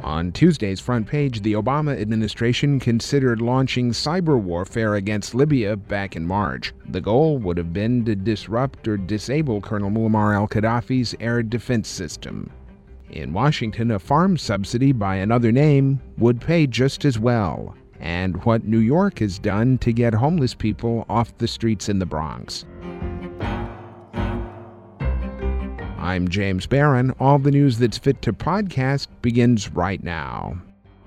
On Tuesday's front page, the Obama administration considered launching cyber warfare against Libya back in March. The goal would have been to disrupt or disable Colonel Muammar al-Gaddafi's air defense system. In Washington, a farm subsidy by another name would pay just as well. And what New York has done to get homeless people off the streets in the Bronx. I'm James Barron. All the news that's fit to podcast begins right now.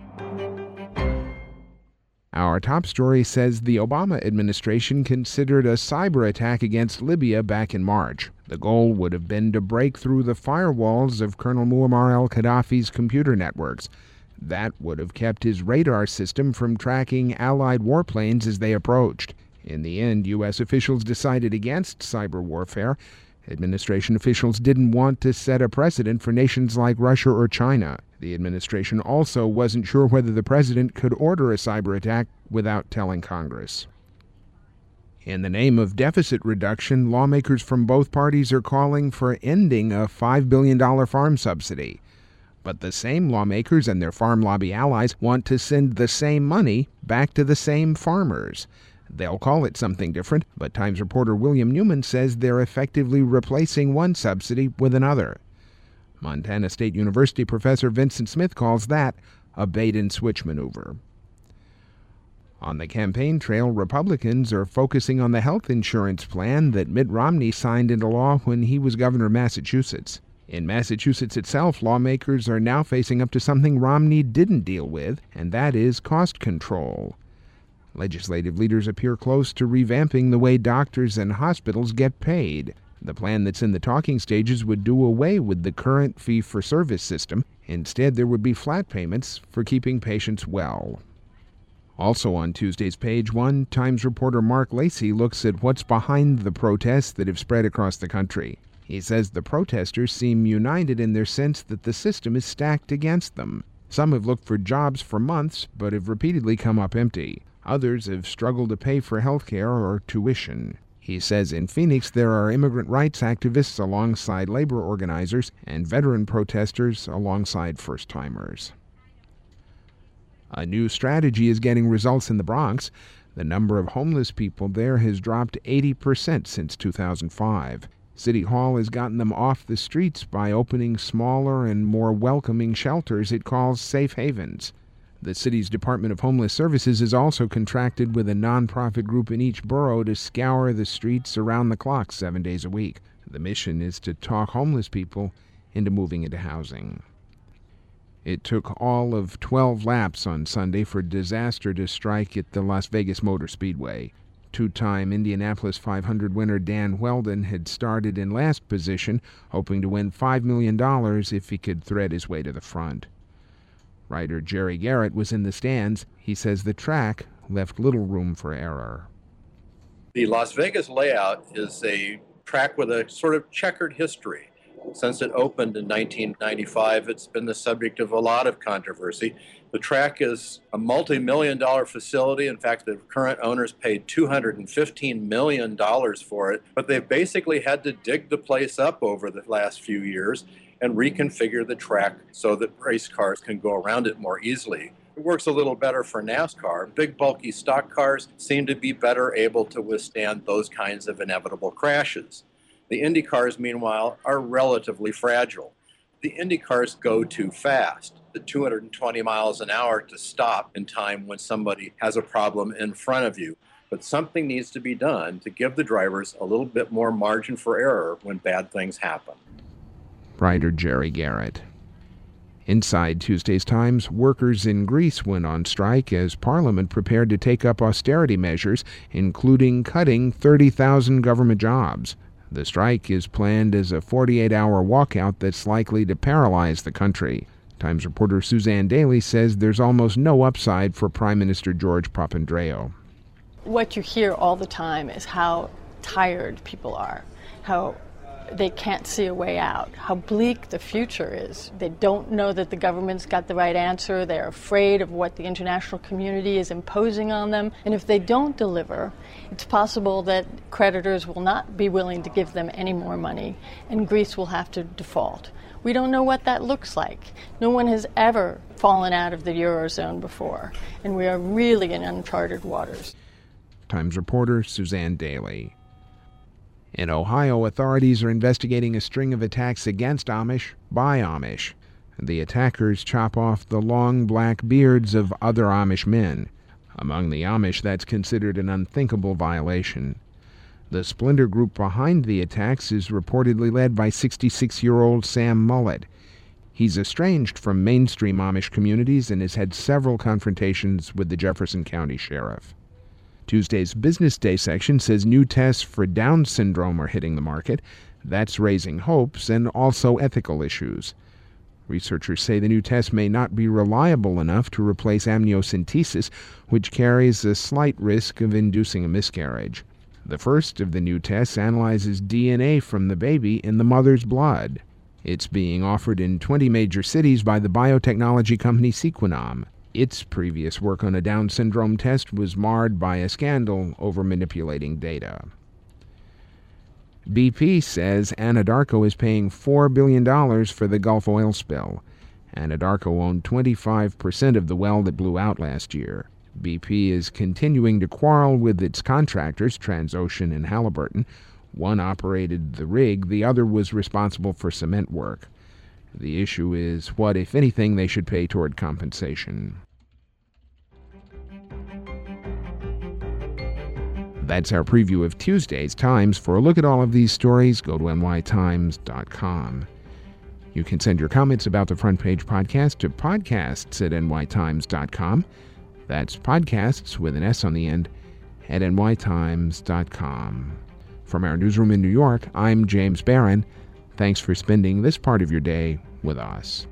Our top story says the Obama administration considered a cyber attack against Libya back in March. The goal would have been to break through the firewalls of Colonel Muammar al-Gaddafi's computer networks. That would have kept his radar system from tracking Allied warplanes as they approached. In the end, U.S. officials decided against cyber warfare. Administration officials didn't want to set a precedent for nations like Russia or China. The administration also wasn't sure whether the president could order a cyber attack without telling Congress. In the name of deficit reduction, lawmakers from both parties are calling for ending a $5 billion farm subsidy. But the same lawmakers and their farm lobby allies want to send the same money back to the same farmers. They'll call it something different, but Times reporter William Newman says they're effectively replacing one subsidy with another. Montana State University professor Vincent Smith calls that a bait-and-switch maneuver. On the campaign trail, Republicans are focusing on the health insurance plan that Mitt Romney signed into law when he was governor of Massachusetts. In Massachusetts itself, lawmakers are now facing up to something Romney didn't deal with, and that is cost control. Legislative leaders appear close to revamping the way doctors and hospitals get paid. The plan that's in the talking stages would do away with the current fee-for-service system. Instead, there would be flat payments for keeping patients well. Also on Tuesday's page one, Times reporter Mark Lacey looks at what's behind the protests that have spread across the country. He says the protesters seem united in their sense that the system is stacked against them. Some have looked for jobs for months, but have repeatedly come up empty. Others have struggled to pay for health care or tuition. He says in Phoenix there are immigrant rights activists alongside labor organizers and veteran protesters alongside first-timers. A new strategy is getting results in the Bronx. The number of homeless people there has dropped 80% since 2005. City Hall has gotten them off the streets by opening smaller and more welcoming shelters it calls safe havens. The city's Department of Homeless Services has also contracted with a nonprofit group in each borough to scour the streets around the clock 7 days a week. The mission is to talk homeless people into moving into housing. It took all of 12 laps on Sunday for disaster to strike at the Las Vegas Motor Speedway. Two-time Indianapolis 500 winner Dan Wheldon had started in last position, hoping to win $5 million if he could thread his way to the front. Rider Jerry Garrett was in the stands. He says the track left little room for error. The Las Vegas layout is a track with a sort of checkered history. Since it opened in 1995, it's been the subject of a lot of controversy. The track is a multi-million-dollar facility. In fact, the current owners paid $215 million for it, but they've basically had to dig the place up over the last few years and reconfigure the track so that race cars can go around it more easily. It works a little better for NASCAR. Big, bulky stock cars seem to be better able to withstand those kinds of inevitable crashes. The Indy cars, meanwhile, are relatively fragile. The Indy cars go too fast, at 220 miles an hour to stop in time when somebody has a problem in front of you. But something needs to be done to give the drivers a little bit more margin for error when bad things happen. Writer Jerry Garrett. Inside Tuesday's Times, workers in Greece went on strike as Parliament prepared to take up austerity measures, including cutting 30,000 government jobs. The strike is planned as a 48-hour walkout that's likely to paralyze the country. Times reporter Suzanne Daly says there's almost no upside for Prime Minister George Papandreou. What you hear all the time is how tired people are, how they can't see a way out, how bleak the future is. They don't know that the government's got the right answer. They're afraid of what the international community is imposing on them. And if they don't deliver, it's possible that creditors will not be willing to give them any more money, and Greece will have to default. We don't know what that looks like. No one has ever fallen out of the Eurozone before, and we are really in uncharted waters. Times reporter Suzanne Daly. In Ohio, authorities are investigating a string of attacks against Amish by Amish. The attackers chop off the long black beards of other Amish men. Among the Amish, that's considered an unthinkable violation. The splinter group behind the attacks is reportedly led by 66-year-old Sam Mullett. He's estranged from mainstream Amish communities and has had several confrontations with the Jefferson County Sheriff. Tuesday's Business Day section says new tests for Down syndrome are hitting the market. That's raising hopes and also ethical issues. Researchers say the new test may not be reliable enough to replace amniocentesis, which carries a slight risk of inducing a miscarriage. The first of the new tests analyzes DNA from the baby in the mother's blood. It's being offered in 20 major cities by the biotechnology company Sequenom. Its previous work on a Down syndrome test was marred by a scandal over manipulating data. BP says Anadarko is paying $4 billion for the Gulf oil spill. Anadarko owned 25% of the well that blew out last year. BP is continuing to quarrel with its contractors, Transocean and Halliburton. One operated the rig, the other was responsible for cement work. The issue is what, if anything, they should pay toward compensation. That's our preview of Tuesday's Times. For a look at all of these stories, go to nytimes.com. You can send your comments about the Front Page Podcast to podcasts@nytimes.com. That's podcasts with an S on the end at nytimes.com. From our newsroom in New York, I'm James Barron. Thanks for spending this part of your day with us.